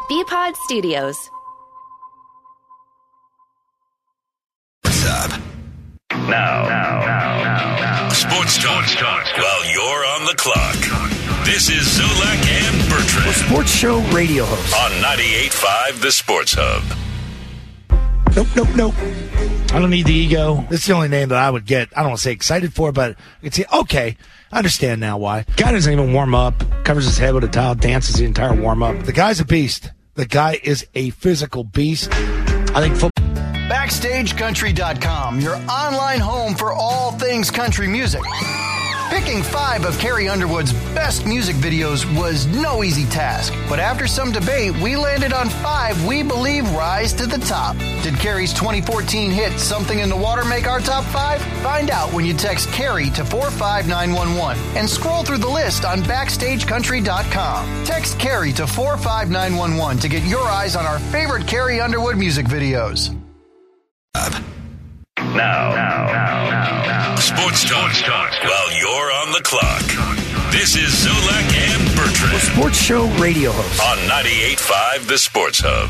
BPod Studios. What's up? Now. Sports talk. While you're on the clock. This is Zolak and Bertrand. A sports show radio host. On 98.5 The Sports Hub. Nope. I don't need the ego. This is the only name that I would get, I don't want to say excited for, but I could say, okay, I understand now why. Guy doesn't even warm up, covers his head with a towel, dances the entire warm-up. The guy's a beast. The guy is a physical beast. I think football. BackstageCountry.com, your online home for all things country music. Picking 5 of Carrie Underwood's best music videos was no easy task, but after some debate, we landed on 5 we believe rise to the top. Did Carrie's 2014 hit Something in the Water make our top 5? Find out when you text Carrie to 45911 and scroll through the list on BackstageCountry.com. Text Carrie to 45911 to get your eyes on our favorite Carrie Underwood music videos. Now. Sports talk. While you're on the clock. This is Zolak and Bertrand. A sports show radio host. On 98.5 The Sports Hub.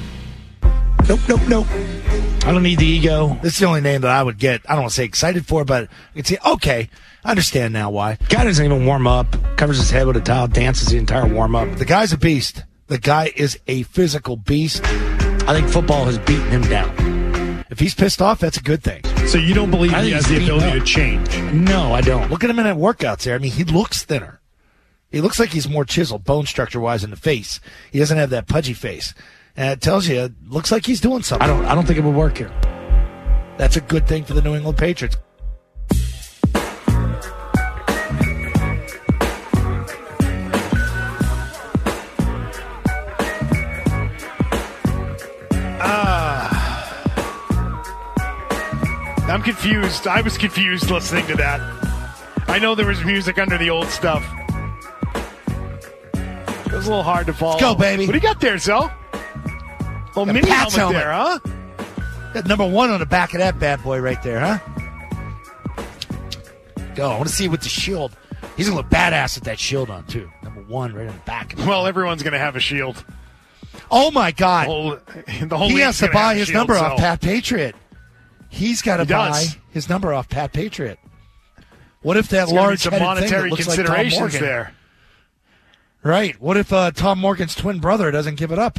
Nope. I don't need the ego. This is the only name that I would get, I don't want to say excited for, but I could say, okay, I understand now why. Guy doesn't even warm up, covers his head with a towel, dances the entire warm-up. The guy's a beast. The guy is a physical beast. I think football has beaten him down. If he's pissed off, that's a good thing. So you don't believe he has the ability to change? No, I don't. Look at him in that workouts there. I mean, he looks thinner. He looks like he's more chiseled, bone structure-wise in the face. He doesn't have that pudgy face. And it tells you, it looks like he's doing something. I don't think it would work here. That's a good thing for the New England Patriots. I'm confused. I was confused listening to that. I know there was music under the old stuff. It was a little hard to follow. Let's go, baby. What do you got there, Zo? Oh, mini helmet there, huh? Got number 1 on the back of that bad boy right there, huh? Go. I want to see it with the shield. He's going to look badass with that shield on, too. Number 1 right on the back. Well, everyone's going to have a shield. Oh, my God. The whole he has to buy his number so. off Pat Patriot. He's got to buy his number off Pat Patriot. What if that large some monetary thing that considerations like Tom Morgan, there? Right. What if Tom Morgan's twin brother doesn't give it up?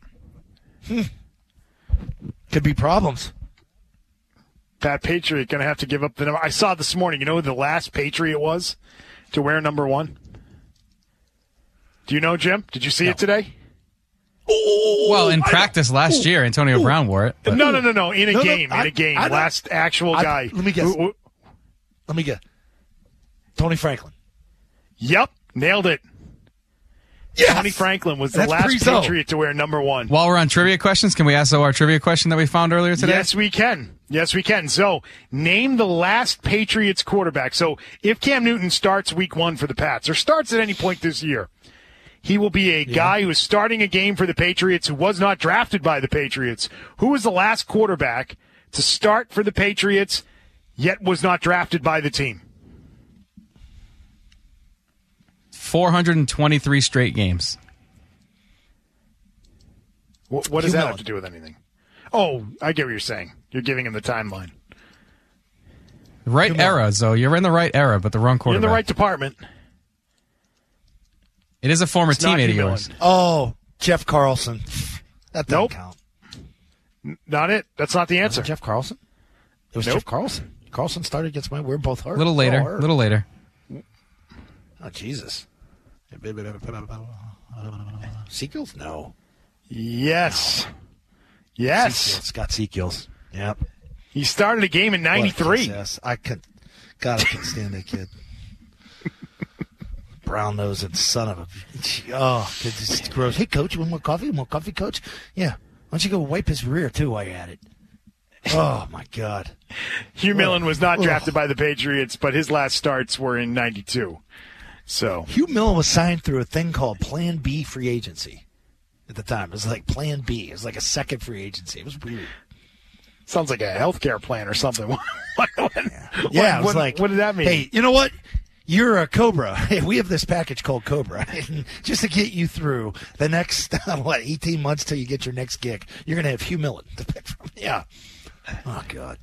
Could be problems. Pat Patriot going to have to give up the number. I saw this morning. You know who the last Patriot was to wear number 1? Do you know, Jim? Did you see it today? Well, in practice last year, Antonio Brown wore it. But. No. In a game. Last actual guy. Let me guess. Tony Franklin. Yep. Nailed it. Yes! Tony Franklin was the last Patriot to wear number 1. While we're on trivia questions, can we ask our trivia question that we found earlier today? Yes, we can. So, name the last Patriots quarterback. So, if Cam Newton starts week 1 for the Pats, or starts at any point this year, he will be a guy who is starting a game for the Patriots who was not drafted by the Patriots. Who was the last quarterback to start for the Patriots, yet was not drafted by the team? 423 straight games. What does that have to do with anything? Oh, I get what you're saying. You're giving him the timeline. Right era, Zoe. You're in the right era, but the wrong quarterback. You're in the right department. It is a former teammate of yours. Oh, Jeff Carlson. That doesn't count. Not it. That's not the answer. Jeff Carlson? It was Jeff Carlson. Carlson started against we're both hurt. A little later. Oh, Jesus. Seagulls? No. Yes. Yes. Scott Seagulls. Yep. He started a game in 93. Yes. I can't stand that kid. Brown-nosed son of a... Oh, it's gross. Hey, Coach, you want more coffee? More coffee, Coach? Yeah. Why don't you go wipe his rear, too, while you're at it? Oh, my God. Hugh Millen was not drafted by the Patriots, but his last starts were in 92. So Hugh Millen was signed through a thing called Plan B free agency at the time. It was like Plan B. It was like a second free agency. It was weird. Sounds like a healthcare plan or something. It was like, what did that mean? Hey, you know what? You're a Cobra. We have this package called Cobra. Just to get you through the next, 18 months till you get your next gig. You're going to have Hugh Millen to pick from. Yeah. Oh, God.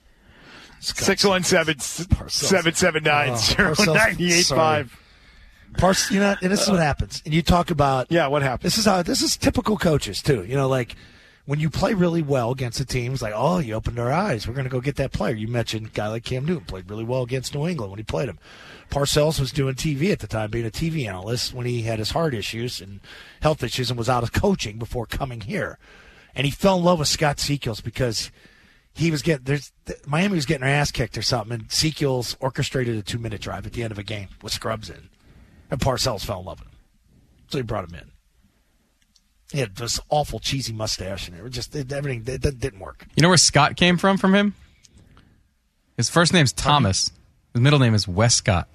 617-779-0985. And this is what happens. And you talk about. Yeah, what happens? This is typical coaches, too. Like when you play really well against a team, it's like, oh, you opened our eyes. We're going to go get that player. You mentioned a guy like Cam Newton played really well against New England when he played him. Parcells was doing TV at the time, being a TV analyst when he had his heart issues and health issues and was out of coaching before coming here. And he fell in love with Scott Sekiels because he was Miami was getting their ass kicked or something, and Sekiels orchestrated a 2-minute drive at the end of a game with scrubs in. And Parcells fell in love with him. So he brought him in. He had this awful cheesy mustache, and everything that didn't work. You know where Scott came from him? His first name's Thomas. His middle name is Westcott.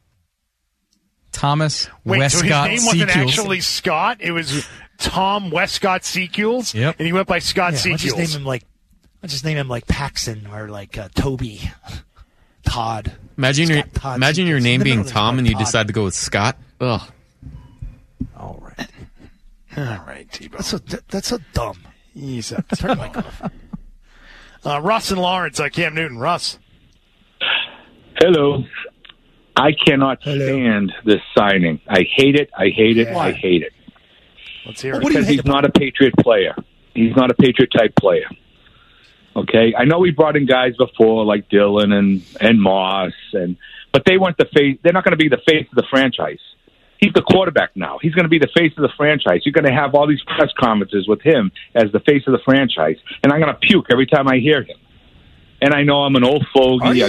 Thomas Westcott so his name wasn't Sekiels. actually Scott. It was Tom Westcott Sekiels. Yep. And he went by Scott Sekiels. I'll just name him like Paxson or like Toby, Todd. Imagine your name being Tom and you Todd. decide to go with Scott. Ugh. All right. All right, Tebow. That's so dumb. He's up. Turn my off. Russ and Lawrence, Cam Newton. Russ. Hello. I cannot stand this signing. I hate it. I hate it. I hate it. Let's hear it. Because he's not a Patriot player. He's not a Patriot-type player. Okay? I know we brought in guys before like Dillon and Moss, but they weren't the face. They're not going to be the face of the franchise. He's the quarterback now. He's going to be the face of the franchise. You're going to have all these press conferences with him as the face of the franchise, and I'm going to puke every time I hear him. And I know I'm an old fogey. Do you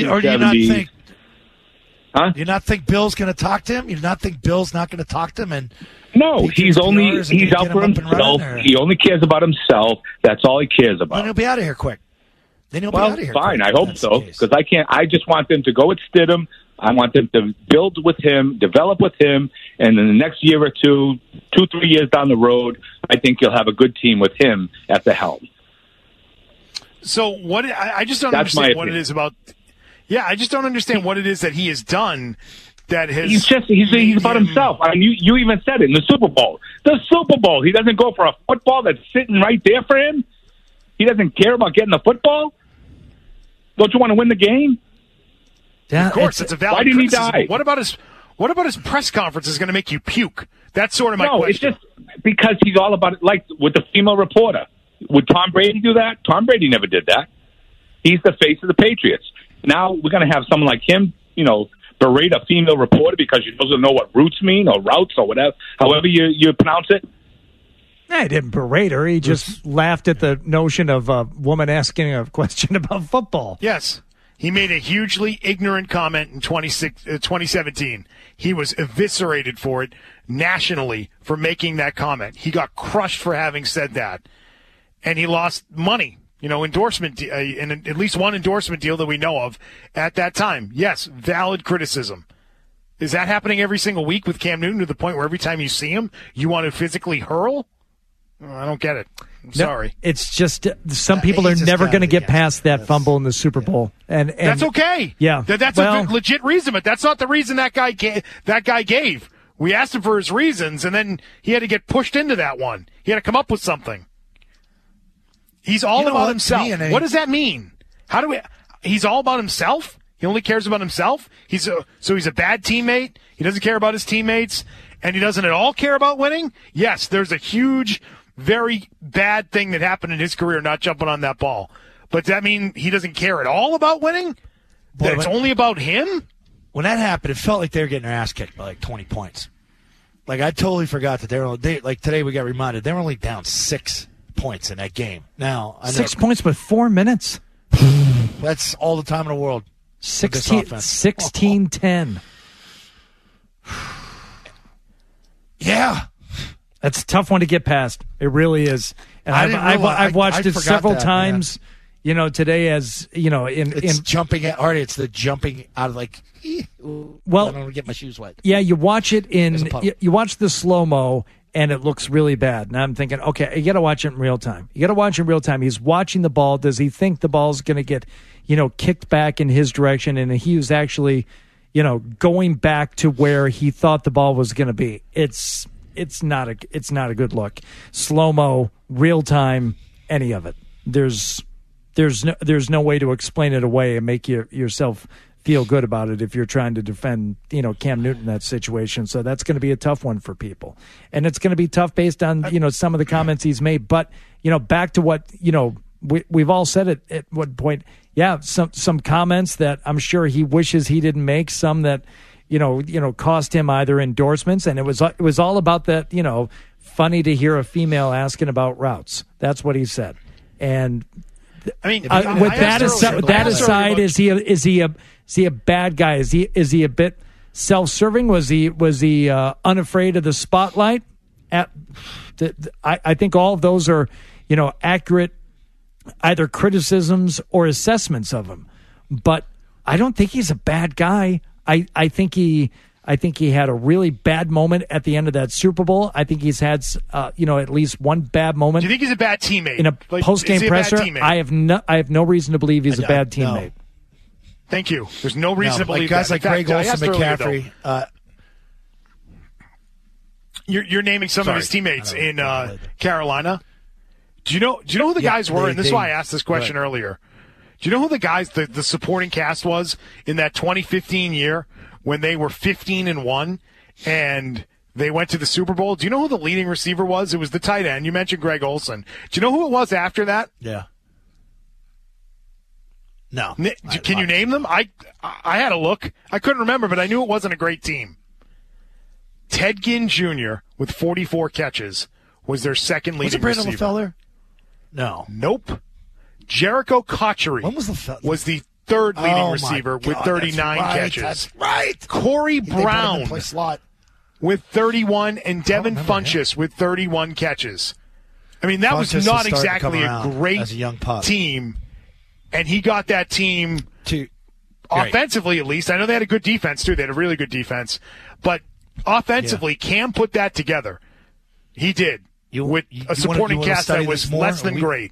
not think Bill's going to talk to him? You do not think Bill's not going to talk to him? And no, he's out for himself. He only cares about himself. That's all he cares about. Then he'll be out of here quick. Fine. I hope so, because I can't. I just want them to go at Stidham. I want them to build with him, develop with him, and in the next year or 2, 3 years down the road, I think you'll have a good team with him at the helm. So what? I just don't understand what it is about. Yeah, I just don't understand what it is that he has done that has. He's about himself. I mean, you even said it in the Super Bowl. The Super Bowl. He doesn't go for a football that's sitting right there for him. He doesn't care about getting the football. Don't you want to win the game? Yeah, of course, it's a valid. Why didn't he criticism. die? What about his press conference is going to make you puke? That's sort of my question. It's just because he's all about it. Like with the female reporter, would Tom Brady do that? Tom Brady never did that. He's the face of the Patriots. Now we're going to have someone like him, berate a female reporter because she doesn't know what roots mean or routes or whatever, however you pronounce it. I didn't berate her. He just laughed at the notion of a woman asking a question about football. Yes. He made a hugely ignorant comment in 2017. He was eviscerated for it nationally for making that comment. He got crushed for having said that. And he lost money. Endorsement, and at least one endorsement deal that we know of at that time. Yes, valid criticism. Is that happening every single week with Cam Newton to the point where every time you see him, you want to physically hurl? I don't get it. I'm sorry. It's just some people are never going to get past that fumble in the Super Bowl, and that's okay. Yeah, that's a legit reason, but that's not the reason that guy gave. We asked him for his reasons, and then he had to get pushed into that one. He had to come up with something. He's all about himself. What does that mean? He's all about himself? He only cares about himself? So he's a bad teammate? He doesn't care about his teammates? And he doesn't at all care about winning? Yes, there's a huge, very bad thing that happened in his career not jumping on that ball. But does that mean he doesn't care at all about winning? That it's only about him? When that happened, it felt like they were getting their ass kicked by like 20 points. Like, I totally forgot that like today we got reminded, they were only down 6 points in that game. Now, I know 6 points with 4 minutes. That's all the time in the world. 16-10. Yeah. That's a tough one to get past. It really is. And I've watched it several times, today as, it's jumping at Artie. It's the jumping out of like, well, I don't want to get my shoes wet. Yeah, you watch it you watch the slow-mo and it looks really bad. And I'm thinking, okay, you got to watch it in real time. He's watching the ball. Does he think the ball's going to get, kicked back in his direction? And he was actually, going back to where he thought the ball was going to be. It's not a good look. Slow-mo, real time, any of it. There's no way to explain it away and make yourself feel good about it if you're trying to defend, Cam Newton in that situation. So that's going to be a tough one for people. And it's going to be tough based on, some of the comments he's made. But, back to what, we've all said it at one point. Yeah, some comments that I'm sure he wishes he didn't make, some that, cost him either endorsements. And it was all about that, funny to hear a female asking about routes. That's what he said. And with that aside, is he a bad guy? Is he a bit self-serving? Was he unafraid of the spotlight? I think all of those are accurate either criticisms or assessments of him. But I don't think he's a bad guy. I think he had a really bad moment at the end of that Super Bowl. I think he's had at least one bad moment. Do you think he's a bad teammate? In a post-game presser, I have no reason to believe he's a bad teammate. No. Thank you. There's no reason to believe guys that. Like Greg Olsen, McCaffrey. You're naming some of his teammates in Carolina. Do you know who the guys were? And this is why I asked this question earlier. Do you know who the guys, the supporting cast was in that 2015 year when they were 15-1 and they went to the Super Bowl? Do you know who the leading receiver was? It was the tight end. You mentioned Greg Olsen. Do you know who it was after that? Yeah. No. Can you name them? I had a look. I couldn't remember, but I knew it wasn't a great team. Ted Ginn Jr. with 44 catches was their second leading receiver. Was it Brandon LaFell? No. Nope. Jericho Cotchery was the third leading receiver with 39 catches. That's right. Corey Brown with 31 and Devin Funchess with 31 catches. I mean, that was not exactly a great team. And he got that team offensively, at least. I know they had a good defense, too. They had a really good defense. But offensively, Cam put that together. He did. With a supporting cast that was less than great.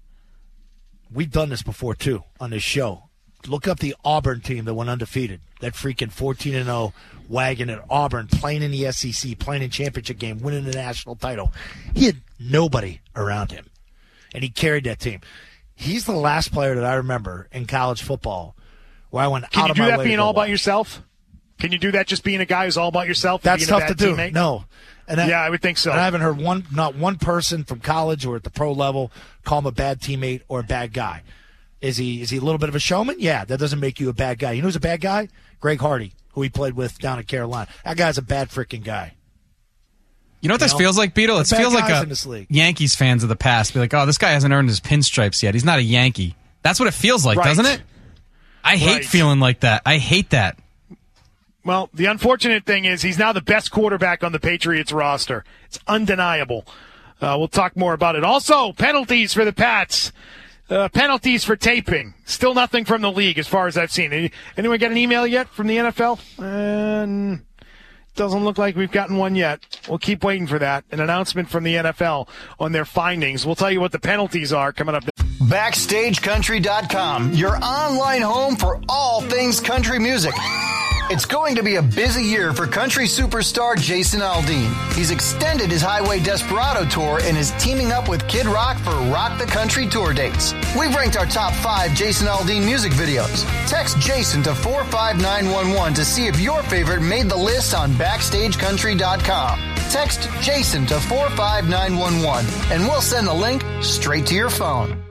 We've done this before, too, on this show. Look up the Auburn team that went undefeated. That freaking 14-0 wagon at Auburn, playing in the SEC, playing in championship game, winning the national title. He had nobody around him, and he carried that team. He's the last player that I remember in college football where I went out of my way. Can you do that being all about yourself? Can you do that just being a guy who's all about yourself? That's tough to do. Teammate? No. I would think so. And I haven't heard not one person from college or at the pro level call him a bad teammate or a bad guy. Is he a little bit of a showman? Yeah, that doesn't make you a bad guy. You know who's a bad guy? Greg Hardy, who he played with down in Carolina. That guy's a bad freaking guy. You know what this feels like, Beetle? It feels like a Yankees fans of the past be like, oh, this guy hasn't earned his pinstripes yet. He's not a Yankee. That's what it feels like, doesn't it? I hate feeling like that. I hate that. Well, the unfortunate thing is he's now the best quarterback on the Patriots roster. It's undeniable. We'll talk more about it. Also, penalties for the Pats. Penalties for taping. Still nothing from the league as far as I've seen. Anyone get an email yet from the NFL? Doesn't look like we've gotten one yet. We'll keep waiting for that. An announcement from the NFL on their findings. We'll tell you what the penalties are coming up. BackstageCountry.com, your online home for all things country music. It's going to be a busy year for country superstar Jason Aldean. He's extended his Highway Desperado tour and is teaming up with Kid Rock for Rock the Country tour dates. We've ranked our top 5 Jason Aldean music videos. Text Jason to 45911 to see if your favorite made the list on BackstageCountry.com. Text Jason to 45911 and we'll send the link straight to your phone.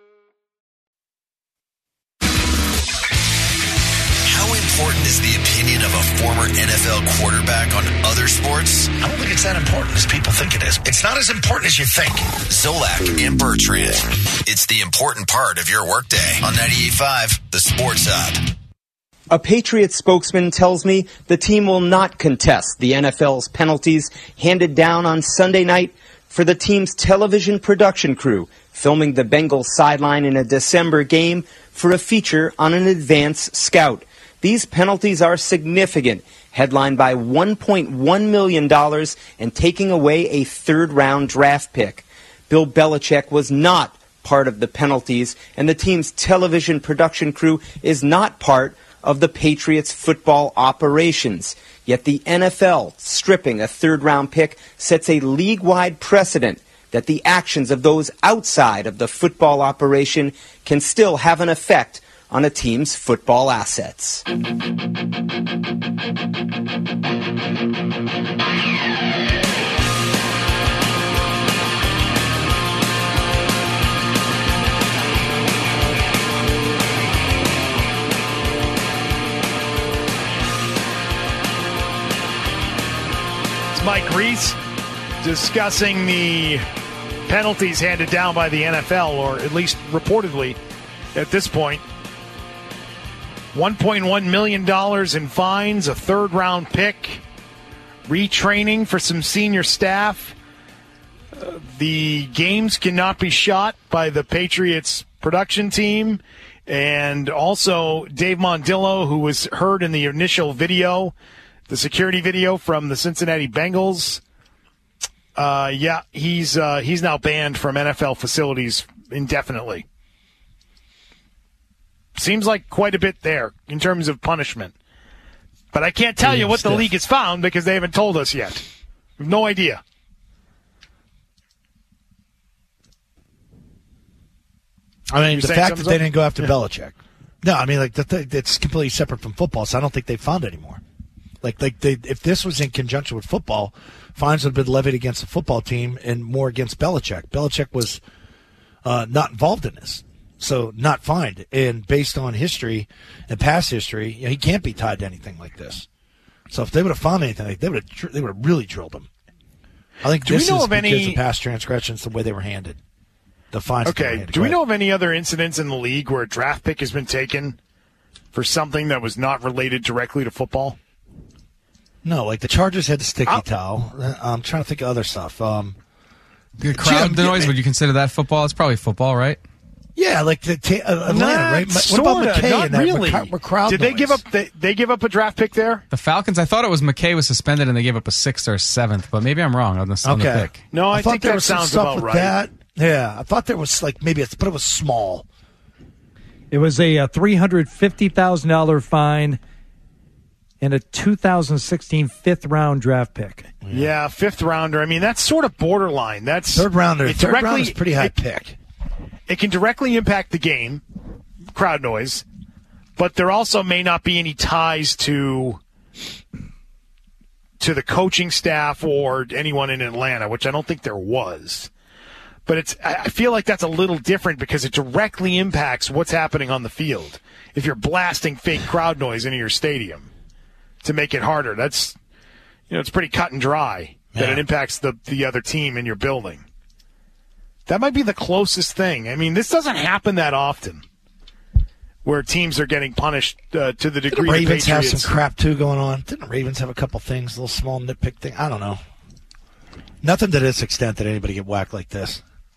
How important is the opinion of a former NFL quarterback on other sports? I don't think it's that important as people think it is. It's not as important as you think. Zolak and Bertrand. It's the important part of your workday on 98.5, the Sports Hub. A Patriots spokesman tells me the team will not contest the NFL's penalties handed down on Sunday night for the team's television production crew filming the Bengals sideline in a December game for a feature on an advance scout. These penalties are significant, headlined by $1.1 million and taking away a third-round draft pick. Bill Belichick was not part of the penalties, and the team's television production crew is not part of the Patriots' football operations. Yet the NFL stripping a third-round pick sets a league-wide precedent that the actions of those outside of the football operation can still have an effect on a team's football assets. Mike Reese discussing the penalties handed down by the NFL, or at least reportedly at this point. $1.1 million in fines, a third-round pick, retraining for some senior staff. The games cannot be shot by the Patriots production team. And also Dave Mondillo, who was heard in the initial video, the security video from the Cincinnati Bengals. He's now banned from NFL facilities indefinitely. Seems like quite a bit there in terms of punishment. But I can't tell you what the league has found because they haven't told us yet. We have no idea. I mean, the fact that they didn't go after Belichick. No, I mean, it's completely separate from football, so I don't think they found any more. If this was in conjunction with football, fines would have been levied against the football team and more against Belichick. Belichick was not involved in this, so not fined. And based on history and past history, he can't be tied to anything like this. So if they would have found anything, they would have really drilled him. I think this is because of past transgressions, the way they were handed. The fines. Okay. Do we know of any other incidents in the league where a draft pick has been taken for something that was not related directly to football? No, like the Chargers had the sticky towel. I'm trying to think of other stuff. The crowd noise, would you consider that football? It's probably football, right? Yeah, like the Atlanta, right? What about McKay not and that really. crowd Did noise? they give up a draft pick there? The Falcons, I thought it was McKay was suspended and they gave up a 6th or 7th, but maybe I'm wrong on the pick. No, I think there that was some sounds stuff about with right. that. Yeah, I thought there was but it was small. It was a $350,000 fine and a 2016 fifth-round draft pick. Yeah, fifth-rounder. I mean, that's sort of borderline. That's third-rounder. Third-round is a pretty high pick. It can directly impact the game, crowd noise, but there also may not be any ties to the coaching staff or anyone in Atlanta, which I don't think there was. But I feel like that's a little different because it directly impacts what's happening on the field. If you're blasting fake crowd noise into your stadium to make it harder, that's, it's pretty cut and dry that it impacts the other team in your building. That might be the closest thing. I mean, this doesn't happen that often where teams are getting punished to the degree the Ravens the Patriots have some crap too going on. Didn't the Ravens have a couple things, little small nitpick thing? I don't know. Nothing to this extent that anybody get whacked like this.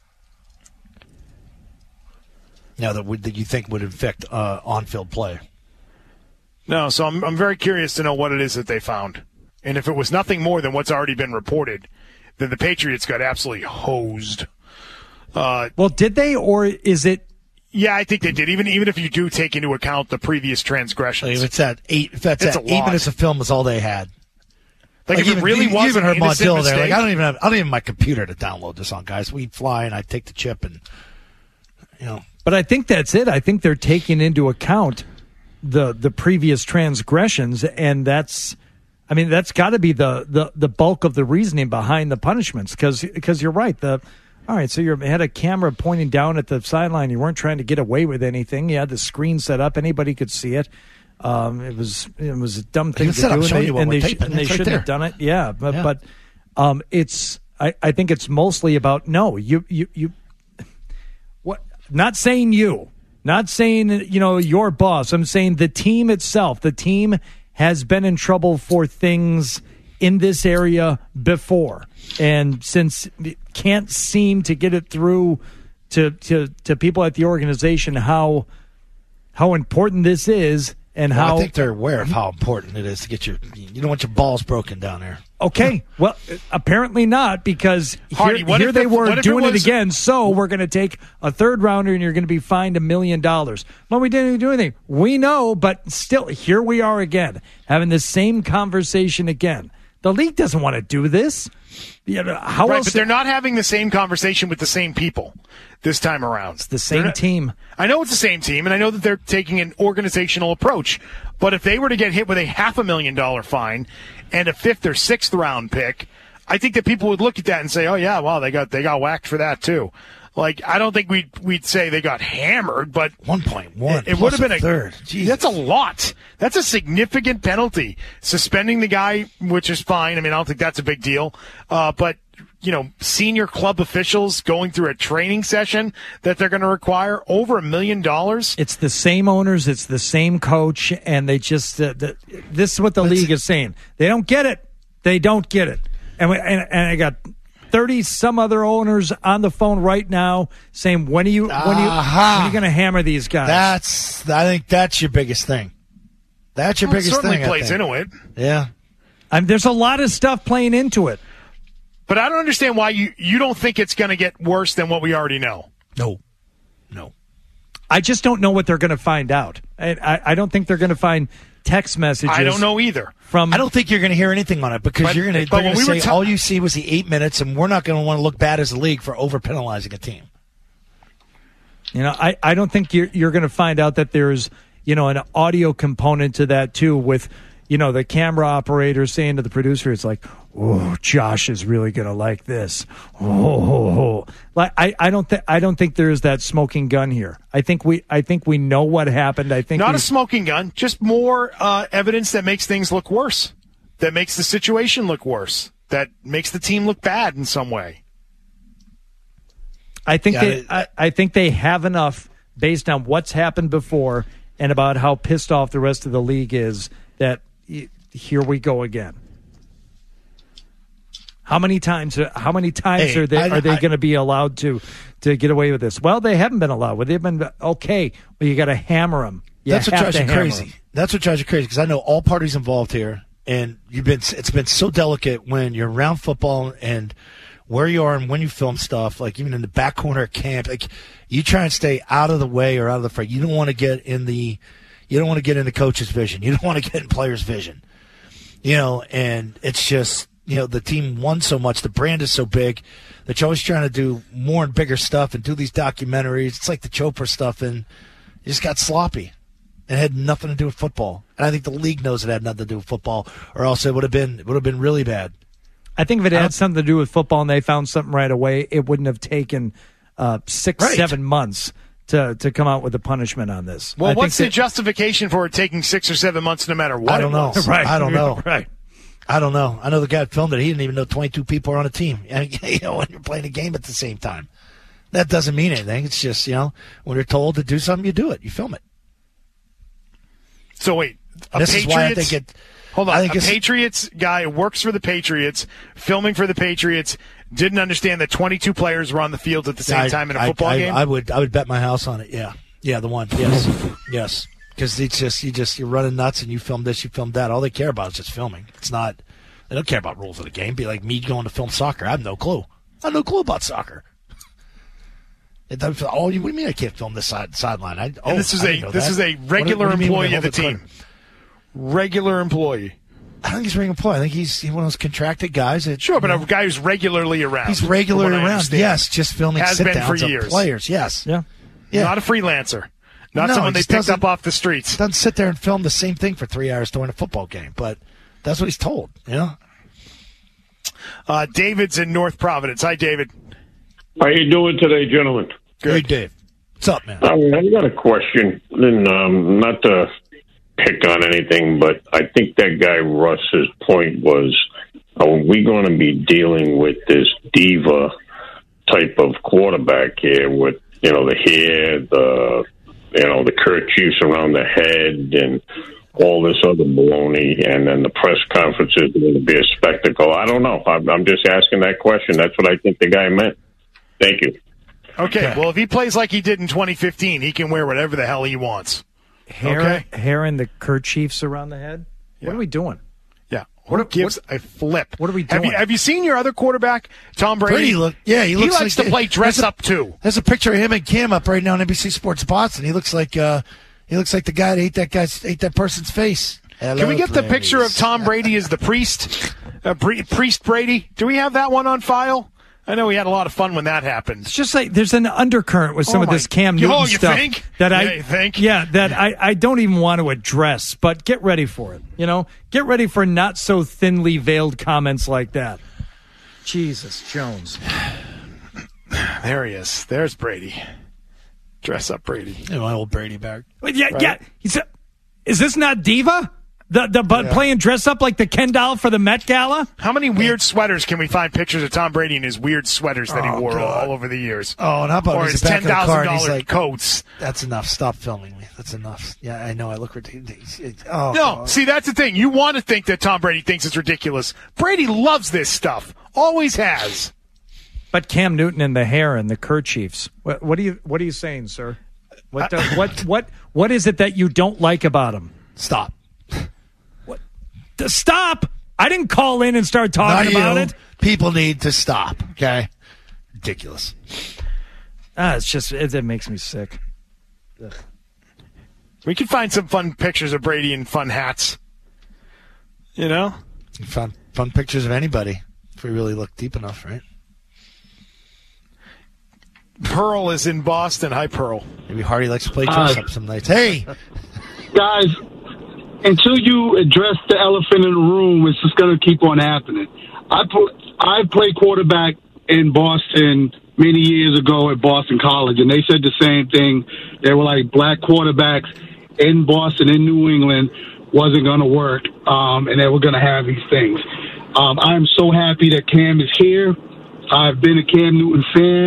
That you think would affect on-field play. No, so I'm very curious to know what it is that they found. And if it was nothing more than what's already been reported, then the Patriots got absolutely hosed. Well, did they, or is it? Yeah, I think they did. Even if you do take into account the previous transgressions, if it's at 8, if that's at 8 minutes of film is all they had. Like if it really was, you even heard Mondillo there. Like I don't even have my computer to download this on, guys. We fly and I take the chip and But I think that's it. I think they're taking into account the previous transgressions, and that's got to be the bulk of the reasoning behind the punishments. Because you're right. All right, so you had a camera pointing down at the sideline. You weren't trying to get away with anything. You had the screen set up; anybody could see it. It was a dumb thing to do, and they shouldn't have done it. Yeah, but it's. I think it's mostly about you. What? Not saying you. Not saying your boss. I'm saying the team itself. The team has been in trouble for things in this area before, and since it can't seem to get it through to people at the organization how important this is, and how I think they're aware of how important it is to get you don't want your balls broken down there. Okay, well, apparently not, because here they were doing it again, so we're going to take a third rounder and you're going to be fined $1 million. Well, we didn't even do anything. We know, but still, here we are again, having the same conversation again. The league doesn't want to do this. How else? But they're not having the same conversation with the same people this time around. It's the same team. I know it's the same team, and I know that they're taking an organizational approach. But if they were to get hit with a $500,000 fine and a 5th or 6th round pick, I think that people would look at that and say, "Oh yeah, well they got whacked for that too." Like, I don't think we'd say they got hammered, but 1.1. It would have been a third. Jesus. That's a lot. That's a significant penalty. Suspending the guy, which is fine. I mean, I don't think that's a big deal. But senior club officials going through a training session that they're going to require over $1 million. It's the same owners. It's the same coach, and they just this is what the league is saying. They don't get it. They don't get it. And I got 30 some other owners on the phone right now saying, when are you going to hammer these guys? I think that's your biggest thing. That's your biggest thing. It certainly plays into it. Yeah. There's a lot of stuff playing into it. But I don't understand why you don't think it's going to get worse than what we already know. No. I just don't know what they're going to find out. I don't think they're going to find text messages. I don't know either. I don't think you're going to hear anything on it because you're going to say all you see was the 8 minutes, and we're not going to want to look bad as a league for over penalizing a team. I don't think you're going to find out that there's an audio component to that too, with the camera operator saying to the producer, it's like, "Oh, Josh is really going to like this." Like I don't think there's that smoking gun here. I think we know what happened. I think not a smoking gun, just more evidence that makes things look worse, that makes the situation look worse, that makes the team look bad in some way. I think they have enough based on what's happened before and about how pissed off the rest of the league is that here we go again. How many times are they going to be allowed to get away with this? Well, they haven't been allowed. Well, they've been okay. Well, you got to hammer them. That's what drives you crazy. That's what drives you crazy because I know all parties involved here, and it's been so delicate when you're around football and where you are and when you film stuff, like even in the back corner at camp, like you try and stay out of the way or out of the fray. You don't want to get in the coach's vision. You don't want to get in players' vision. And it's just, the team won so much. The brand is so big that you're always trying to do more and bigger stuff and do these documentaries. It's like the Chopra stuff, and it just got sloppy. It had nothing to do with football. And I think the league knows it had nothing to do with football, or else it would have been really bad. I think if it had something to do with football and they found something right away, it wouldn't have taken 7 months to come out with a punishment on this. Well, what's the justification for it taking 6 or 7 months no matter what? I don't know. Right. I don't know. Right. I don't know. I know the guy that filmed it. He didn't even know 22 people are on a team. And, when you're playing a game at the same time, that doesn't mean anything. It's just, when you're told to do something, you do it. You film it. So wait, this is why I think it. Hold on, a Patriots guy who works for the Patriots, filming for the Patriots, didn't understand that 22 players were on the field at the same time in a football game? I would bet my house on it, yeah. Yeah, the one, yes. Because it's just, you're running nuts and you film this, you film that. All they care about is just filming. It's not, they don't care about rules of the game. It'd be like me going to film soccer. I have no clue. I have no clue about soccer. What do you mean I can't film this sideline? This is a regular employee of the team. Regular employee. I think he's a regular employee. I think he's one of those contracted guys. Sure, but a guy who's regularly around. He's regularly around. Yes, just filming sit-downs of years. Players. Yes. Yeah. Not a freelancer. Not someone they picked up off the streets. Doesn't sit there and film the same thing for 3 hours during a football game, but that's what he's told. David's in North Providence. Hi, David. How you doing today, gentlemen? Good. Hey, Dave. What's up, man? I got a question, and not to pick on anything, but I think that guy Russ's point was, are we going to be dealing with this diva type of quarterback here with, the hair, the kerchiefs around the head and all this other baloney, and then the press conferences are going to be a spectacle? I don't know. I'm just asking that question. That's what I think the guy meant. Thank you. Okay, well, if he plays like he did in 2015, he can wear whatever the hell he wants. hair and the kerchiefs around the head. Yeah. What are we doing? Yeah. What gives a flip? What are we doing? Have you seen your other quarterback, Tom Brady? He looks likes to play dress up too. There's a picture of him and Cam up right now on NBC Sports Boston. He looks like the guy that ate that person's face. Hello, can we get the picture of Tom Brady as the priest? Priest Brady? Do we have that one on file? I know we had a lot of fun when that happened. It's just like there's an undercurrent with some of this Cam Newton stuff. Think? You think? Yeah, that I don't even want to address, but get ready for it. Get ready for not so thinly veiled comments like that. Jesus, Jones. There he is. There's Brady. Dress up Brady. My old Brady back. Yeah, right? Yeah. He said, is this not Diva? Playing dress up like the Ken doll for the Met Gala? How many weird sweaters can we find pictures of Tom Brady in his weird sweaters that he wore all over the years? Oh, and how about his $10,000 coats? That's enough. Stop filming me. That's enough. Yeah, I know. I look ridiculous. See, that's the thing. You want to think that Tom Brady thinks it's ridiculous. Brady loves this stuff. Always has. But Cam Newton and the hair and the kerchiefs. What are you saying, sir? What is it that you don't like about him? Stop. Stop! I didn't call in and start talking about it. People need to stop, okay? Ridiculous. It's just, it makes me sick. Ugh. We could find some fun pictures of Brady in fun hats. Fun pictures of anybody, if we really look deep enough, right? Pearl is in Boston. Hi, Pearl. Maybe Hardy likes to play dress-up some nights. Hey! Guys, until you address the elephant in the room, it's just going to keep on happening. I played quarterback in Boston many years ago at Boston College, and they said the same thing. They were like, black quarterbacks in Boston, in New England, wasn't going to work, and they were going to have these things. I'm so happy that Cam is here. I've been a Cam Newton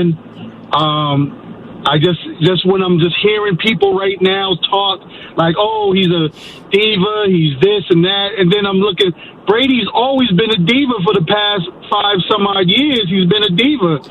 fan. I just when I'm just hearing people right now talk like, oh, he's a diva, he's this and that, and then I'm looking, Brady's always been a diva for the past 5 some odd years. He's been a diva.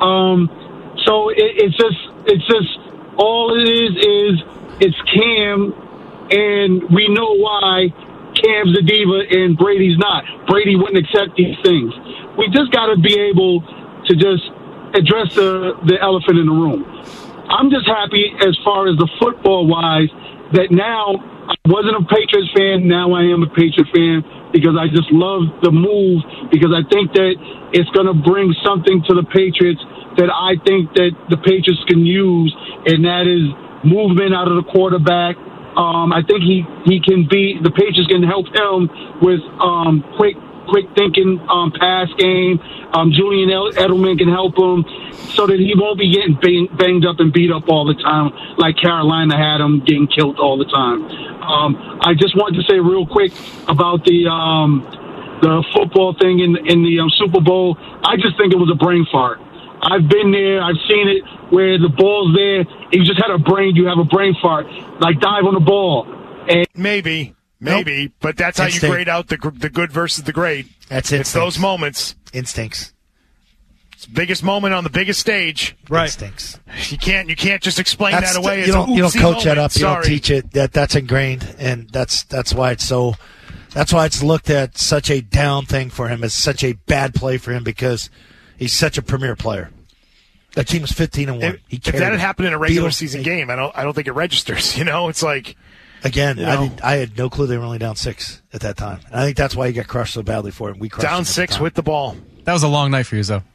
So it's just all it is it's Cam, and we know why Cam's a diva and Brady's not. Brady wouldn't accept these things. We just got to be able to just address the elephant in the room. I'm just happy as far as the football-wise that now I wasn't a Patriots fan, now I am a Patriot fan because I just love the move because I think that it's going to bring something to the Patriots that I think that the Patriots can use, and that is movement out of the quarterback. I think he can be, the Patriots can help him with quick thinking pass game. Julian Edelman can help him so that he won't be getting banged up and beat up all the time like Carolina had him getting killed all the time. I just wanted to say real quick about the football thing in the Super Bowl. I just think it was a brain fart. I've been there. I've seen it where the ball's there. You just had you have a brain fart. Like dive on the ball. And Maybe, but that's how you grade out the good versus the great. That's it. It's those moments. Instincts. It's the biggest moment on the biggest stage. Right. Instincts. You can't just explain that away. You don't coach moment. that up. You Sorry. don't teach it. That's ingrained, and that's why it's so. That's why it's looked at such a down thing for him. It's such a bad play for him because he's such a premier player. That team was 15-1. If that had happened in a regular season game, I don't think it registers. It's like. Again, I had no clue they were only down 6 at that time. And I think that's why he got crushed so badly for it. We crushed down 6 with the ball. That was a long night for you, Zoe.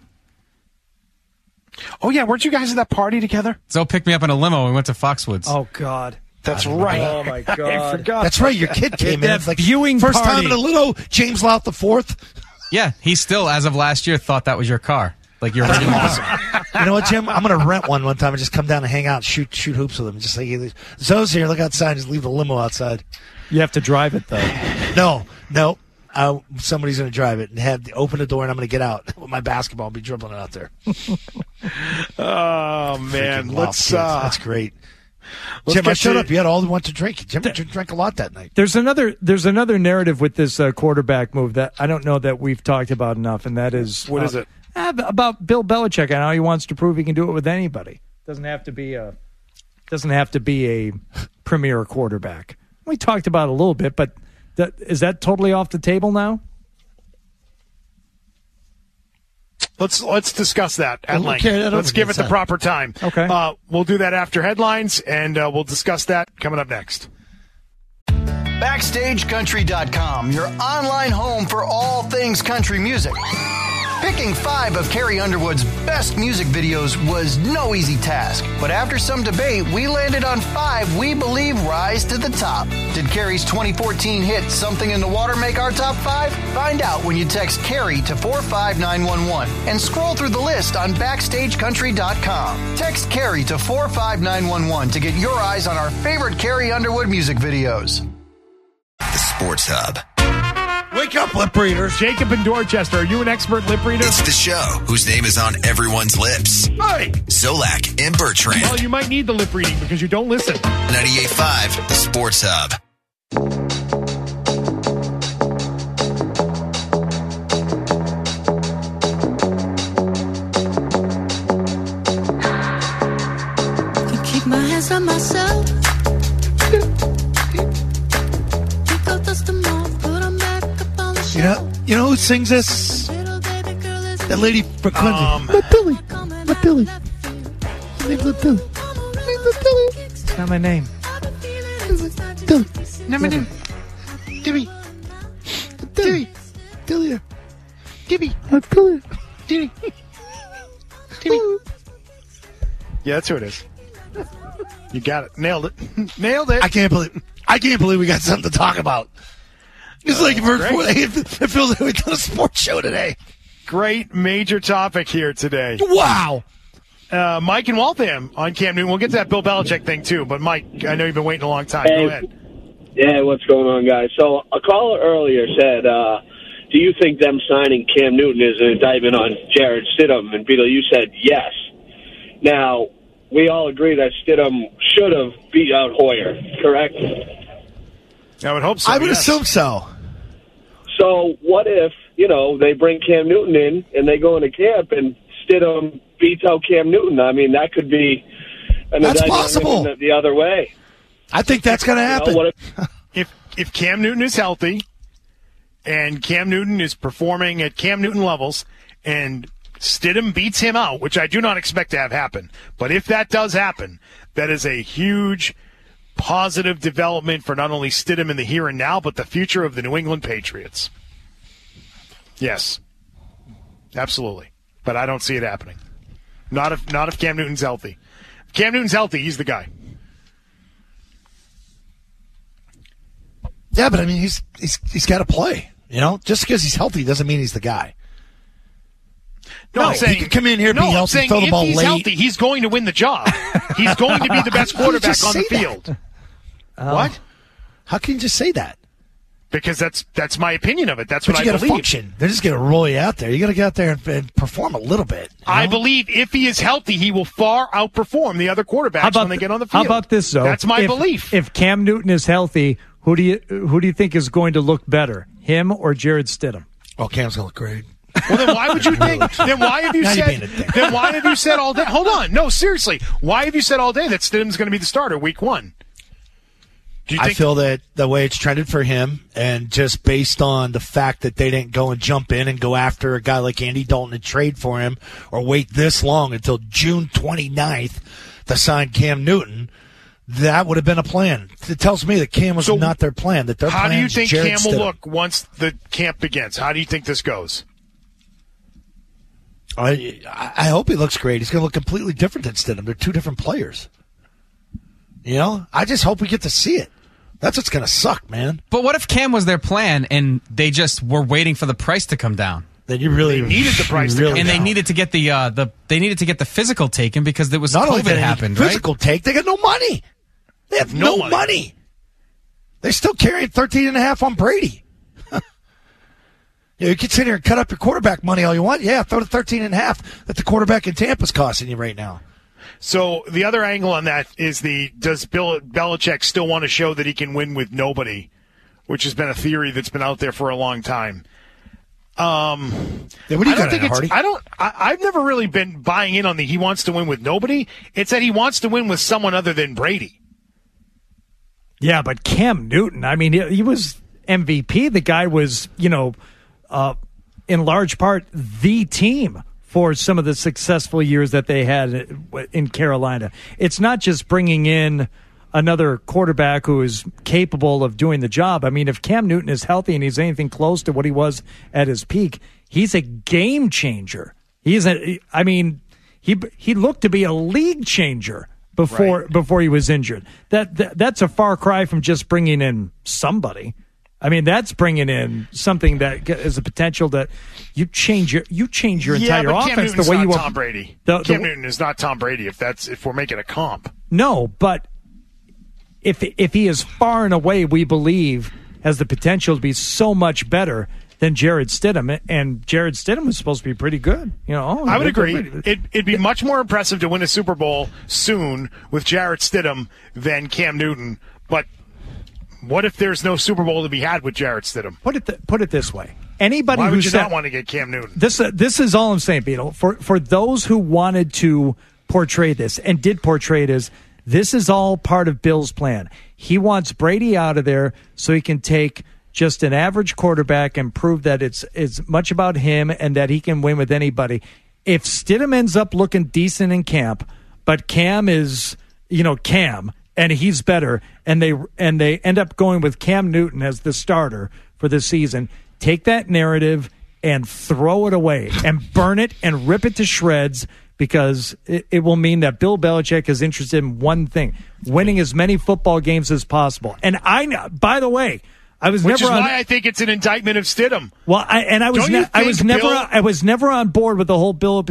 Oh, yeah. Weren't you guys at that party together? Zoe picked me up in a limo and we went to Foxwoods. Oh, God. That's right. Oh, my God. I forgot. That's right. Your kid came in. That viewing first party. time in a little James Louth the Fourth. Yeah, he still, as of last year, thought that was your car. Like your original car. You know what, Jim? I'm going to rent one time and just come down and hang out and shoot hoops with him. Just like, Zoe's here, look outside, just leave the limo outside. You have to drive it, though. No. Somebody's going to drive it and open the door, and I'm going to get out with my basketball and be dribbling it out there. Oh, man. That's great. Jim, I showed up. You had all you want to drink. Jim drank a lot that night. There's another narrative with this quarterback move that I don't know that we've talked about enough, and that is what is it? About Bill Belichick and how he wants to prove he can do it with anybody. Doesn't have to be a Doesn't have to be a premier quarterback. We talked about it a little bit, but is that totally off the table now? Let's discuss that at length. Let's give it the proper time. Okay. We'll do that after headlines, and we'll discuss that coming up next. BackstageCountry.com, your online home for all things country music. Picking 5 of Carrie Underwood's best music videos was no easy task, but after some debate, we landed on 5 we believe rise to the top. Did Carrie's 2014 hit Something in the Water make our top 5? Find out when you text Carrie to 45911 and scroll through the list on BackstageCountry.com. Text Carrie to 45911 to get your eyes on our favorite Carrie Underwood music videos. The Sports Hub. Wake up, lip readers. Jacob in Dorchester, are you an expert lip reader? It's the show whose name is on everyone's lips. Hey! Zolak and Bertrand. Well, you might need the lip reading because you don't listen. 98.5, The Sports Hub. Can keep my hands on myself. You know who sings this? That lady from Clinton. Billy. It's not my name. Not my name. Gibby. Delia. Gibby. Gibby. Yeah, that's who it is. You got it. Nailed it. Nailed it. I can't believe we got something to talk about. It's like it feels like we've done a sports show today. Great major topic here today. Wow. Mike in Waltham on Cam Newton. We'll get to that Bill Belichick thing too, but Mike, I know you've been waiting a long time. Go ahead. Yeah, what's going on, guys? So a caller earlier said, do you think them signing Cam Newton is an indictment on Jarrett Stidham? And Beetle, you said yes. Now, we all agree that Stidham should have beat out Hoyer, correct? I would hope so. I would assume so. So what if, they bring Cam Newton in and they go into camp and Stidham beats out Cam Newton? I mean, that could be that's possible. The other way. I think that's going to happen. If Cam Newton is healthy and Cam Newton is performing at Cam Newton levels and Stidham beats him out, which I do not expect to have happen, but if that does happen, that is a huge positive development for not only Stidham in the here and now, but the future of the New England Patriots. Yes, absolutely. But I don't see it happening. Not if Cam Newton's healthy. If Cam Newton's healthy, he's the guy. Yeah, but I mean, he's got to play. Just because he's healthy doesn't mean he's the guy. No, I'm saying he can come in here, be healthy, throw the ball late. If he's healthy, he's going to win the job. He's going to be the best quarterback on the field. What? How can you just say that? Because that's my opinion of it. That's what I believe. But you got to function. They're just going to roll you out there. You got to get out there and perform a little bit. I believe if he is healthy, he will far outperform the other quarterbacks when they get on the field. How about this, though? That's my belief. If Cam Newton is healthy, who do you think is going to look better, him or Jarrett Stidham? Oh, Cam's going to look great. Well, then why would you think? Then why have you said? Then why have you said all day? Hold on, no, seriously. Why have you said all day that Stidham's going to be the starter week 1? I feel that the way it's trended for him, and just based on the fact that they didn't go and jump in and go after a guy like Andy Dalton and trade for him, or wait this long until June 29th to sign Cam Newton, that would have been a plan. It tells me that Cam was not their plan. That their how plan. Do you think Jarrett Cam will Stidham. look once the camp begins? How do you think this goes? I hope he looks great. He's going to look completely different than Stidham. They're two different players. I just hope we get to see it. That's what's going to suck, man. But what if Cam was their plan and they just were waiting for the price to come down? Then you really needed the price to come down. And they needed to get the physical taken because there was not COVID only did happened, physical right? take, they got no money. They have no money. They're still carrying 13.5 on Brady. You can sit here and cut up your quarterback money all you want. Yeah, throw the 13.5 that the quarterback in Tampa's costing you right now. So the other angle on that is does Bill Belichick still want to show that he can win with nobody, which has been a theory that's been out there for a long time. I've never really been buying in on he wants to win with nobody. It's that he wants to win with someone other than Brady. Yeah, but Cam Newton, I mean, he was MVP. The guy was, in large part the team for some of the successful years that they had in Carolina. It's not just bringing in another quarterback who is capable of doing the job. I mean, if Cam Newton is healthy and he's anything close to what he was at his peak, he's a game changer. He looked to be a league changer before he was injured. That's a far cry from just bringing in somebody. I mean, that's bringing in something that is a potential that you change your entire offense the way you Tom Brady. Cam Newton is not Tom Brady. If we're making a comp, no, but. If he is far and away, we believe, has the potential to be so much better than Jarrett Stidham, and Jarrett Stidham was supposed to be pretty good. I would agree. It'd be much more impressive to win a Super Bowl soon with Jarrett Stidham than Cam Newton. But what if there's no Super Bowl to be had with Jarrett Stidham? Put it this way: anybody why who would you not want to get Cam Newton? This is all I'm saying, Beetle. For those who wanted to portray this and did portray it as. This is all part of Bill's plan. He wants Brady out of there so he can take just an average quarterback and prove that it's much about him and that he can win with anybody. If Stidham ends up looking decent in camp, but Cam is, Cam, and he's better, and they end up going with Cam Newton as the starter for the season, take that narrative and throw it away and burn it and rip it to shreds. Because it will mean that Bill Belichick is interested in one thing: winning as many football games as possible. And by the way, I was which never. Which is why I think it's an indictment of Stidham. Well, I was never on board with the whole Bill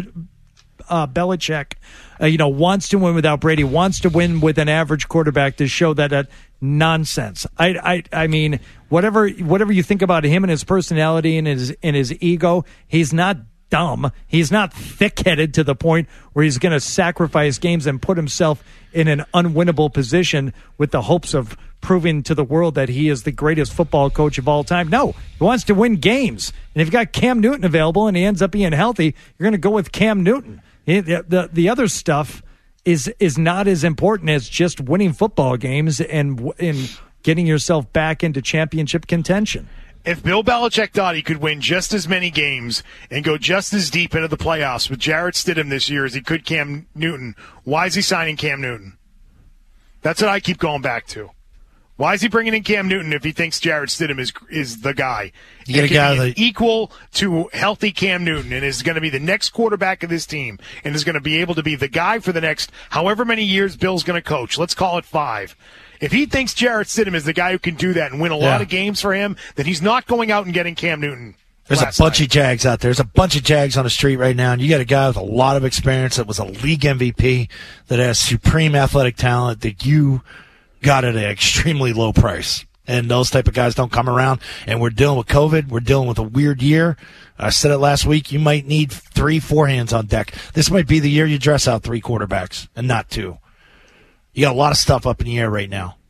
Belichick. Wants to win without Brady, wants to win with an average quarterback to show that nonsense. I mean, whatever you think about him and his personality and his ego, he's not dumb. He's not thick-headed to the point where he's going to sacrifice games and put himself in an unwinnable position with the hopes of proving to the world that he is the greatest football coach of all time. No, he wants to win games. And if you've got Cam Newton available and he ends up being healthy, you're going to go with Cam Newton. The other stuff is not as important as just winning football games and getting yourself back into championship contention. If Bill Belichick thought he could win just as many games and go just as deep into the playoffs with Jarrett Stidham this year as he could Cam Newton, why is he signing Cam Newton? That's what I keep going back to. Why is he bringing in Cam Newton if he thinks Jarrett Stidham is the guy? You get a guy equal to healthy Cam Newton and is going to be the next quarterback of this team and is going to be able to be the guy for the next however many years Bill's going to coach. Let's call it 5. If he thinks Jarrett Stidham is the guy who can do that and win a lot of games for him, then he's not going out and getting Cam Newton. There's a bunch of Jags out there. There's a bunch of Jags on the street right now, and you got a guy with a lot of experience that was a league MVP that has supreme athletic talent that you got at an extremely low price. And those type of guys don't come around. And we're dealing with COVID. We're dealing with a weird year. I said it last week. You might need 3-4 hands on deck. This might be the year you dress out 3 quarterbacks and not 2. You got a lot of stuff up in the air right now.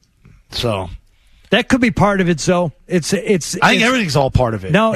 So that could be part of it. So I think everything's all part of it. No,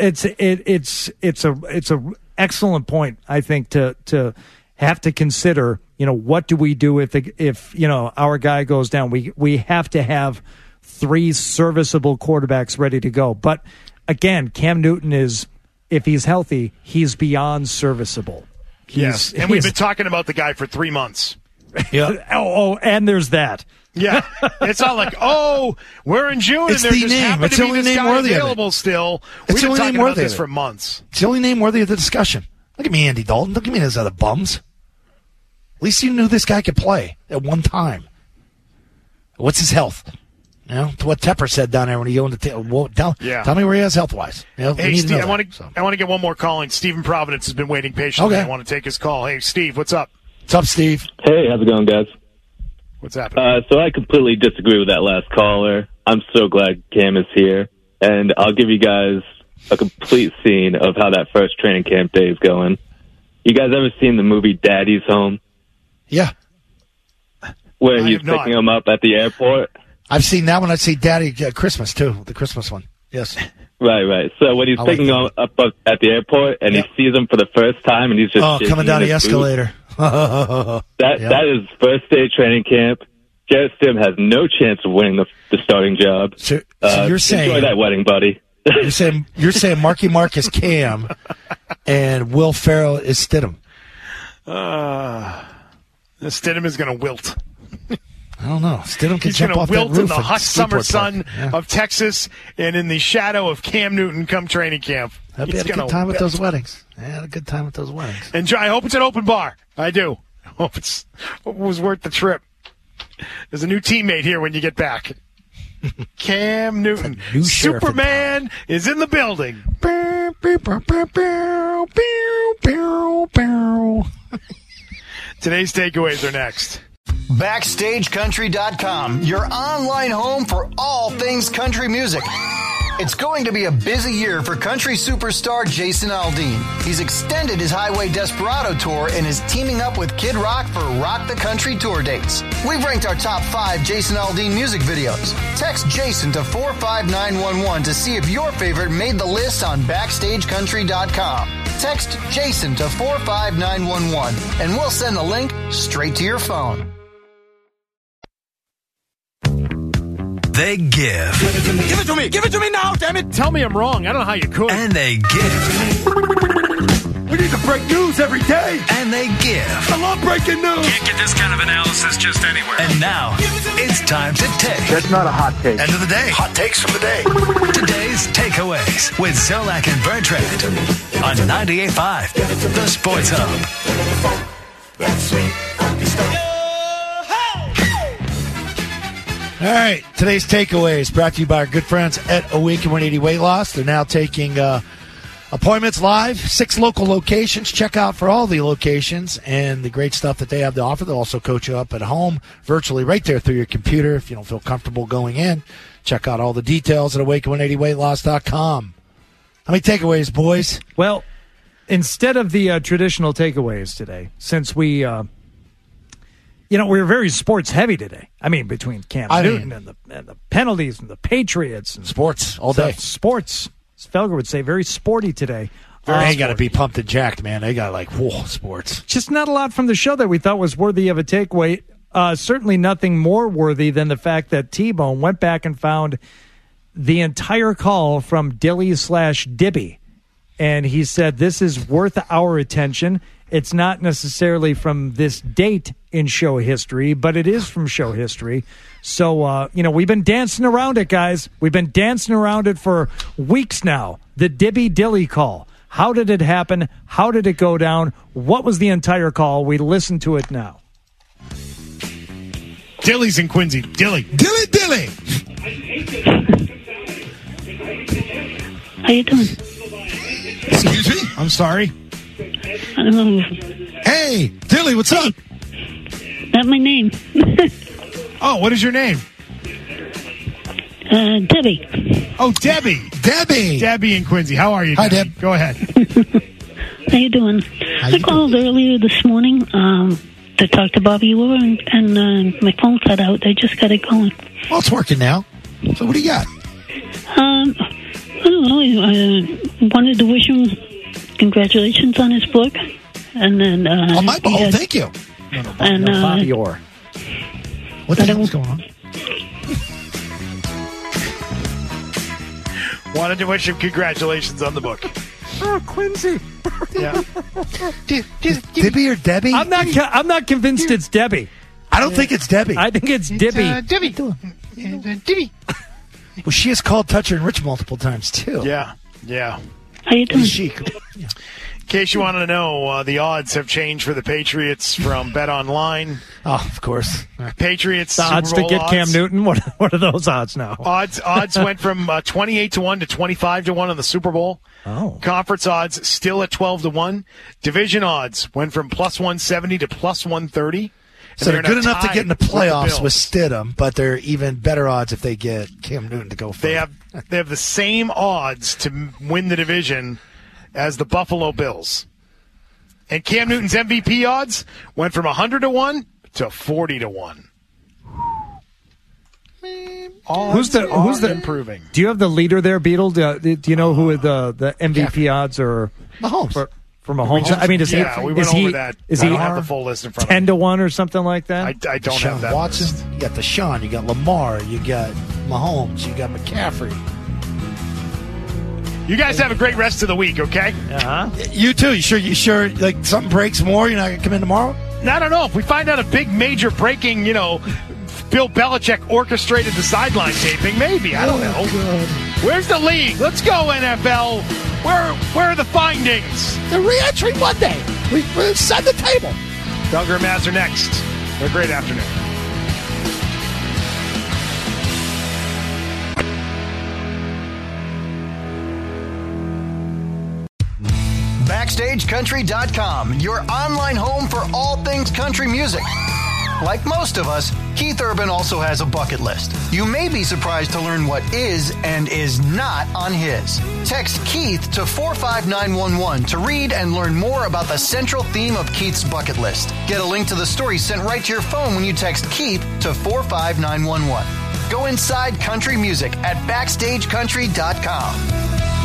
it's a excellent point. I think to have to consider. What do we do if our guy goes down? We have to have 3 serviceable quarterbacks ready to go. But again, Cam Newton is, if he's healthy, he's beyond serviceable. Yes, and we've been talking about the guy for 3 months. Yeah. And there's that. Yeah, it's not like, we're in June it's and there the just name. happened It's to the be only this name guy worthy available of it. still. It's We've the been only talking name about worthy this of it. for months. It's the only name worthy of the discussion. Look at me, Andy Dalton. Don't give me those other bums. At least you knew this guy could play at one time. What's his health? To what Tepper said down there when he owned the tell me where he is health-wise. Hey, Steve, I want to get one more call in. Steve in Providence has been waiting patiently. Okay. I want to take his call. Hey, Steve, what's up? What's up, Steve? Hey, how's it going, guys? What's happening? So I completely disagree with that last caller. I'm so glad Cam is here. And I'll give you guys a complete scene of how that first training camp day is going. You guys ever seen the movie Daddy's Home? Yeah. Where he's picking him up at the airport? I've seen that one. I've seen Daddy Christmas, too. The Christmas one. Yes. Right. So when he's picking him up at the airport and he sees him for the first time and he's just coming down the escalator. That is first day training camp. Jarrett Stidham has no chance of winning the starting job. So you're saying enjoy that wedding, buddy. You're saying Marky Mark is Cam and Will Ferrell is Stidham. Stidham is going to wilt. I don't know. Stidham can jump off that roof. He's going to wilt in the hot summer sun Yeah. of Texas and in the shadow of Cam Newton come training camp. I've had a good time with those weddings. I had a good time with those weddings. And I hope it's an open bar. I do. I hope it was worth the trip. There's a new teammate here when you get back. Cam Newton. Superman is in the building. Today's takeaways are next. BackstageCountry.com, your online home for all things country music. It's going to be a busy year for country superstar Jason Aldean. He's extended his Highway Desperado tour and is teaming up with Kid Rock for Rock the Country tour dates. We've ranked our top 5 Jason Aldean music videos. Text Jason to 45911 to see if your favorite made the list on BackstageCountry.com. Text Jason to 45911 and we'll send the link straight to your phone. They give. Give it to me. Give it to me now, damn it. Tell me I'm wrong. I don't know how you could. And they give. We need to break news every day. And they give. I love breaking news. Can't get this kind of analysis just anywhere. And now, it's time to take. That's not a hot take. End of the day. Hot takes from the day. Today's takeaways with Zolak and Bertrand on 98.5, The Sports Hub. All right, today's takeaways brought to you by our good friends at Awaken 180 Weight Loss. They're now taking appointments live, 6 local locations. Check out for all the locations and the great stuff that they have to offer. They'll also coach you up at home virtually right there through your computer if you don't feel comfortable going in. Check out all the details at awaken180weightloss.com. How many takeaways, boys? Well, instead of the traditional takeaways today, since we were very sports heavy today. I mean, between Cam Newton and the penalties and the Patriots and sports all day. Sports, as Felger would say, very sporty today. They got to be pumped and jacked, man. They got sports. Just not a lot from the show that we thought was worthy of a takeaway. Certainly nothing more worthy than the fact that T-Bone went back and found the entire call from Dilly/Dibby. And he said, this is worth our attention. It's not necessarily from this date in show history, but it is from show history. So, we've been dancing around it, guys. We've been dancing around it for weeks now. The Dibby-Dilly call. How did it happen? How did it go down? What was the entire call? We listen to it now. Dilly's in Quincy. Dilly. How you doing? Excuse me? I'm sorry. Hey, Dilly, what's up? Not my name. Oh, what is your name? Debbie. Oh, Debbie. Debbie in Quincy. How are you? Hi, Deb. Go ahead. How you doing? I called earlier this morning to talk to Bobby Orr, and my phone cut out. I just got it going. Well, it's working now. So what do you got? I don't know. I wanted to wish him congratulations on his book. And then thank you. And Bobby Orr. What the hell's going on? Wanted to wish him congratulations on the book. Oh, Quincy. Yeah. Dibby or Debbie? I'm not convinced it's Debbie. I don't think it's Debbie. I think it's Dibby. Dibby. Well, she has called Toucher and Rich multiple times, too. Yeah. How you doing? In case you wanted to know, the odds have changed for the Patriots from Bet Online. Oh, of course. The Patriots Super odds Bowl to get Cam Newton. What are those odds now? Odds went from 28-1 to 25-1 on the Super Bowl. Oh. Conference odds still at 12-1. Division odds went from +170 to +130. So they're good enough to get in the playoffs with Stidham, but they're even better odds if they get Cam Newton to go first. They have the same odds to win the division as the Buffalo Bills. And Cam Newton's MVP odds went from 100-1 to 40-1. Who's the improving? Do you have the leader there, Beetle? Do you know who the MVP odds are? Mahomes. For Mahomes. I mean, we went over that. Is I he don't have the full list in front of 10-1 or something like that? I don't have that. Watson. List. You got Deshaun. You got Lamar. You got Mahomes. You got McCaffrey. You guys have a great rest of the week, okay? You too. You sure? Like something breaks more, you're not gonna come in tomorrow? I don't know. If we find out a big major breaking, Bill Belichick orchestrated the sideline taping, maybe. I don't know. God. Where's the league? Let's go, NFL. Where are the findings? The re-entry Monday. We set the table. Felger and Maz are next. Have a great afternoon. BackstageCountry.com, your online home for all things country music. Like most of us, Keith Urban also has a bucket list. You may be surprised to learn what is and is not on his. Text Keith to 45911 to read and learn more about the central theme of Keith's bucket list. Get a link to the story sent right to your phone when you text Keith to 45911. Go inside country music at BackstageCountry.com.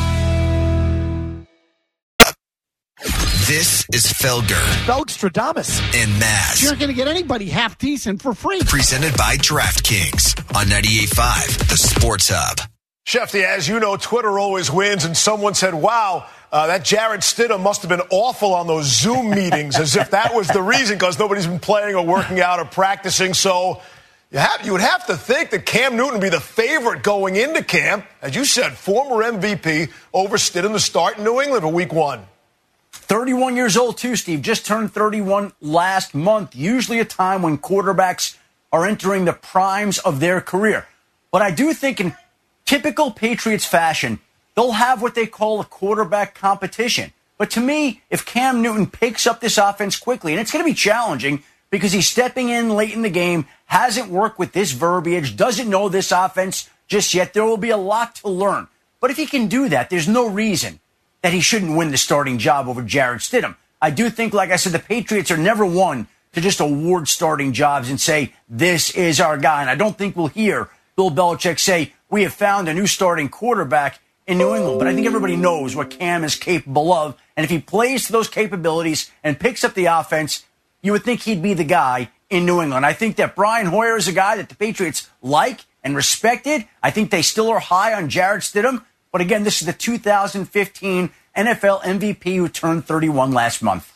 This is Felger. Felgstradamus. And Maz. You're not going to get anybody half decent for free. Presented by DraftKings on 98.5, the Sports Hub. Shefty, as you know, Twitter always wins, and someone said, wow, that Jarrett Stidham must have been awful on those Zoom meetings, as if that was the reason, because nobody's been playing or working out or practicing. So you would have to think that Cam Newton would be the favorite going into camp. As you said, former MVP over Stidham to start in New England for week 1. 31 years old, too, Steve. Just turned 31 last month. Usually a time when quarterbacks are entering the primes of their career. But I do think in typical Patriots fashion, they'll have what they call a quarterback competition. But to me, if Cam Newton picks up this offense quickly, and it's going to be challenging because he's stepping in late in the game, hasn't worked with this verbiage, doesn't know this offense just yet, there will be a lot to learn. But if he can do that, there's no reason that he shouldn't win the starting job over Jarrett Stidham. I do think, like I said, the Patriots are never one to just award starting jobs and say, this is our guy. And I don't think we'll hear Bill Belichick say, we have found a new starting quarterback in New England. But I think everybody knows what Cam is capable of. And if he plays to those capabilities and picks up the offense, you would think he'd be the guy in New England. I think that Brian Hoyer is a guy that the Patriots like and respected. I think they still are high on Jarrett Stidham. But again, this is the 2015 NFL MVP who turned 31 last month.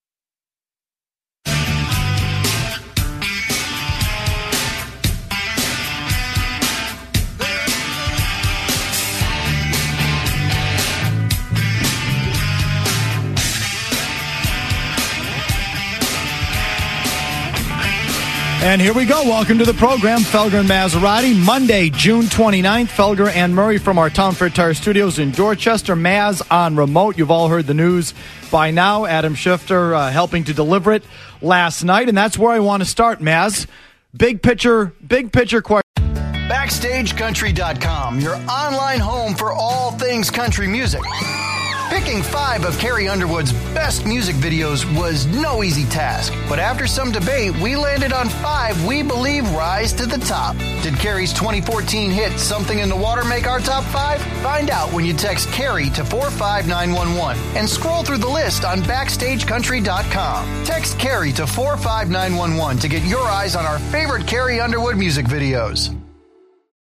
And here we go. Welcome to the program, Felger and Maserati. Monday, June 29th, Felger and Murray from our Town Fair Tire Studios in Dorchester. Maz on remote. You've all heard the news by now. Adam Schifter helping to deliver it last night. And that's where I want to start, Maz. Big picture question. BackstageCountry.com, your online home for all things country music. Picking 5 of Carrie Underwood's best music videos was no easy task. But after some debate, we landed on 5 we believe rise to the top. Did Carrie's 2014 hit Something in the Water make our top 5? Find out when you text Carrie to 45911 and scroll through the list on BackstageCountry.com. Text Carrie to 45911 to get your eyes on our favorite Carrie Underwood music videos.